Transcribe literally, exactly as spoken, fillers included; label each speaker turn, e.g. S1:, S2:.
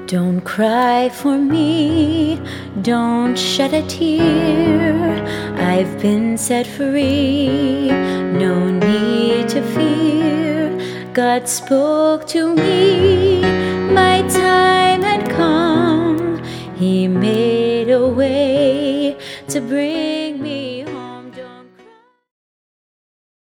S1: Don't cry for me, don't shed a tear. I've been set free, no need to fear. God spoke to me, my time had come. He made a way to bring